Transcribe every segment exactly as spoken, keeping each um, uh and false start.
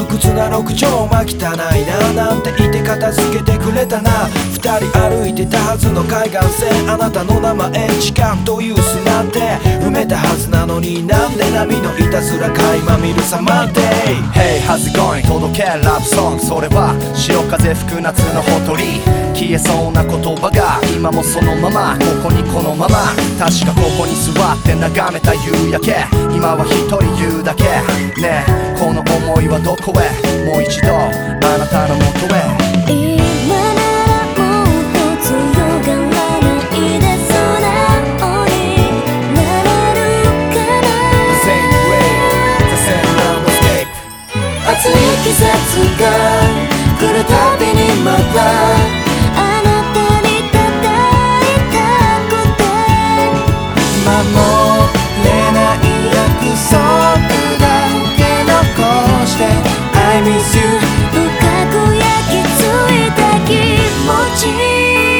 鬱屈な六畳間汚いななんて言って片付けてくれたな。二人歩いてたはずの海岸線、あなたの名前時間という砂って埋めたはずなのに、なんで波のいたずら垣間見る様で Hey how's it going 届けラブソング、それは潮風吹く夏のほとり、消えそうな言葉が今もそのまま、ここにこのまま、確かここに座って眺めた夕焼け、今は一人言うだけねえ、この想いはどこへ、もう一度あなたのもとへ。 暑い季節が来るたびにまたあなたに叩いたくて、守れない約束だけ残して I miss you 深く焼き付いた気持ち。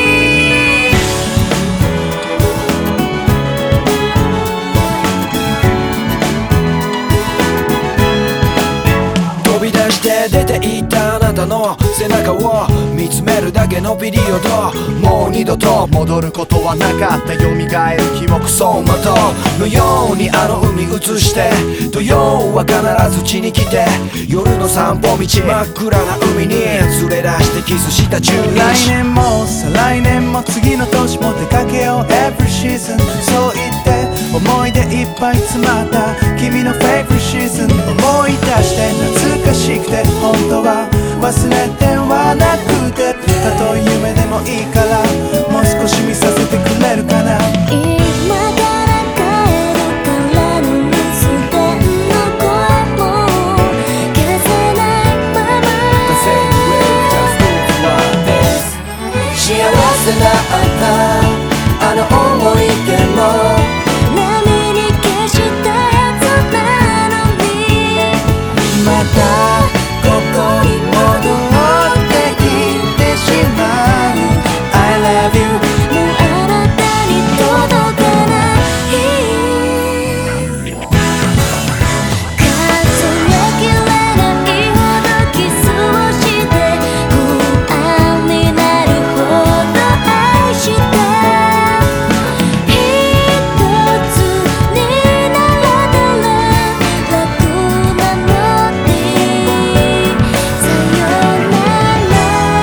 出て行ったあなたの背中を見つめるだけのピリオド、もう二度と戻ることはなかった、蘇る記憶走馬灯のようにあの海映して、土曜は必ず家に来て、夜の散歩道真っ暗な海に連れ出してキスしたじゅうにち。 来年も再来年も次の年も出かけよう Every season、 そう言って思い出いっぱい詰まった君の Favorite season、 思い出して懐かしくて本当は忘れてはなくて、たとえ夢でもいいからもう少し見させてくれるかな。 今から帰るからの留守電の声も消せないまま、幸せだったあの思い出も波に消したやつなのに、またここに戻ってきてしまう I love you もうあなたに届かない、数えきれないほどキスをして不安になるほど愛して、一つになれたら楽なのに、さよなら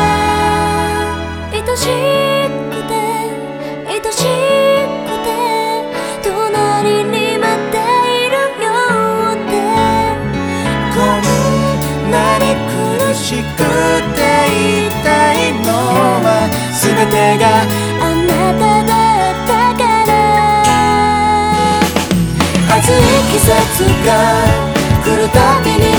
愛しくて愛しくて隣にまたいるよって、 こんなに苦しくて痛いのは全てがあなただったから、暑い季節が来るたびに